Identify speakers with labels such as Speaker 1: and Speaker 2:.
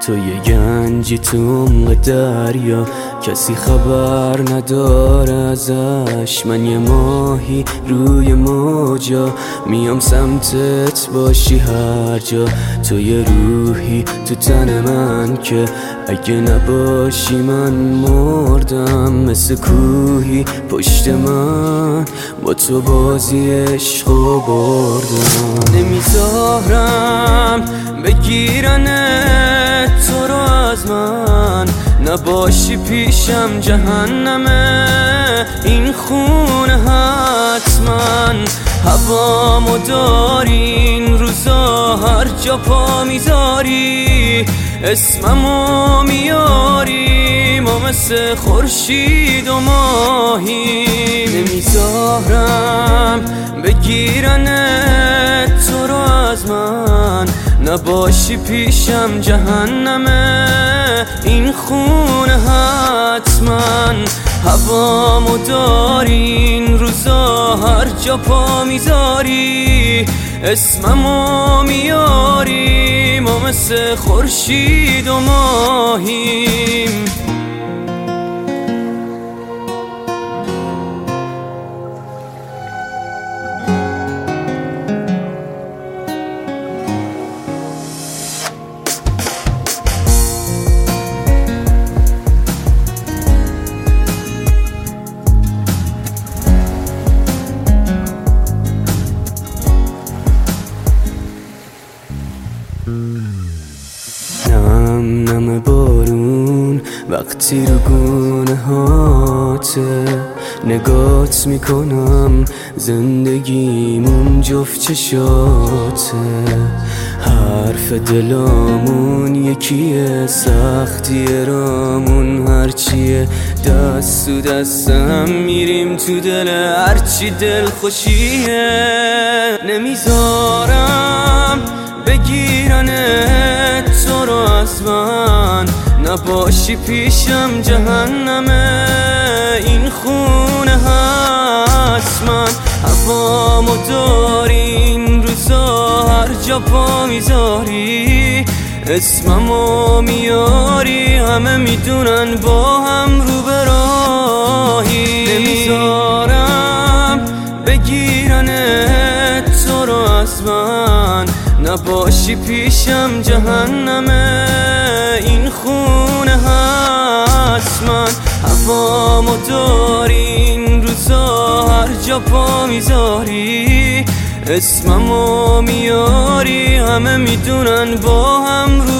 Speaker 1: تو یه گنجی تو عمق دریا، کسی خبر نداره ازش. من یه ماهی روی موجا، میام سمتت باشی هر جا. تو یه روحی تو تن من که اگه نباشی من مردم. مثل کوهی پشت من با تو بازی عشقو بردم. نمیذارم بگیرنه تو رو از من، نباشی پیشم جهنمه این خونه حتما. هوامو داری این روزا، هر جا پا میذاری اسممو میاری. ما مثل خورشید و ماهی، نمیذارم بگیرنه تو رو از من، نباشی پیشم جهنمه این خونه حتما. هوامو داری این روزا، هر جا پا میذاری اسممو میاری. ما مثل خورشید و ماهیم. نم نم بارون وقتی رو گونه هاته، نگات میکنم زندگیمون جفت چشاته. حرف دلامون یکیه، سختی رامون هرچیه. دست تو دستم میریم تو دل هرچی دل خوشیه. نمیذارم بگیرنه تو رو از من، نباشی پیشم جهنمه این خونه حتما. هوامو داری این روزا، هر جا پا میذاری اسممو میاری. همه میدونن با هم رو به راهی، نمیذارم بگیرنه تو رو از من، نباشی پیشم جهنمه این خونه حتما. هوامو داری این روزا، هر جا پا میذاری اسممو میاری. همه میدونن با هم رو